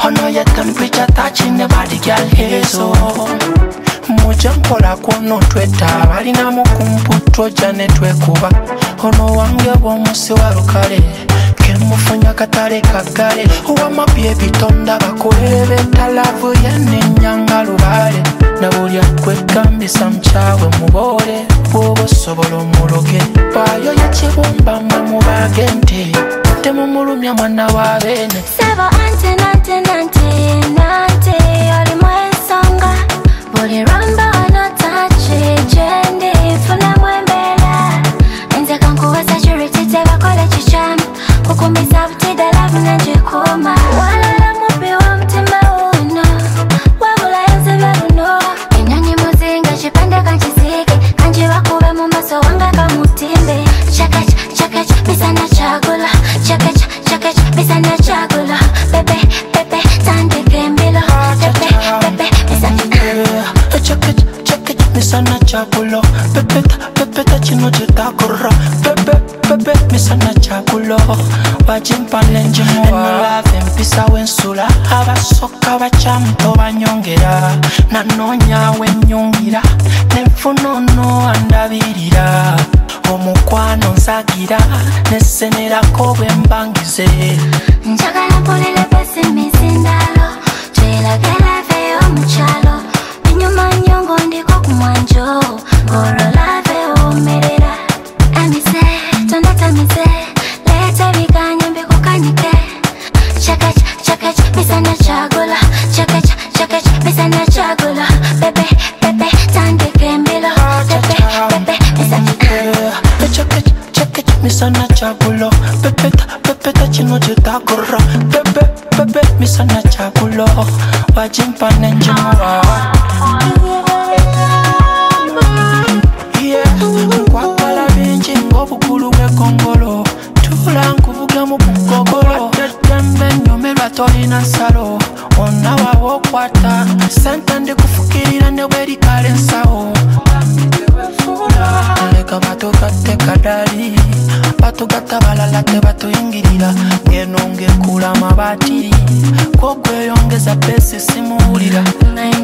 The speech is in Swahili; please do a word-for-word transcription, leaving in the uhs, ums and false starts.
Oh no, your temperature touching the body, girl, hey so. Mujampola kuno tweta balina mukumputo jane twekuba ono wange bwomusi walukale kemufunya katale kagale uwa mapye bitonda bakolebe talavu yenenyanga lubale na bulya kwegambisa mchawe mubole bwobo sobolo muloge bayo yakibumba mu bagente temumulumya mwana wa bene sebo ante nante nante nante oli mwensonga boli ramba no tachi jende funa mwembela enze kankuwa security teba kole chicham kukumisa butida love nanjikuma walala mubi wa mtima uno wabula yenze beluno enyanyi muzinga chipande kanchizike kanji wakube mumaso wanga kamutimbe chakach chakach bisana chagula chakach chakach bisana chagula bebe bebe tande kembilo bebe bebe bisana chakach chakach misana chagulo bebe bebe chino jitakura bebe bebe misana chagulo wajimpane njimwa lave mpisa wensula abasoka bachamto banyongera nanonya wenyungira nefunono andabirira omukwano nsagira nesenera ko bwembangize njagala polele pesi misindalo twela gelave omuchalo inyuma nyongo ndiko kumwanjo goro lave omerera amise tonata mise leta biganye mbikukanyike chakach chakach bisana chagula chakach chakach bisana chagula bebe bebe tande kembilo bebe bebe bisana chakach chakach misana chagulo bebe bebe chino jitakura bebe bebe misana chagulo wajimpane njimwa Nkwakala bingi ng'obukulu bw'ekongolo tula nkuvuga mu kukogolo tembe nyomerwa tolina nsalo wonna wawa okwata sente ndikufukirira ne bwerikala ensawo leka batugatte kadali batugatta balala tebatuyingirira ngeno ngekula amabaati kwogweyongeza besi simuwulira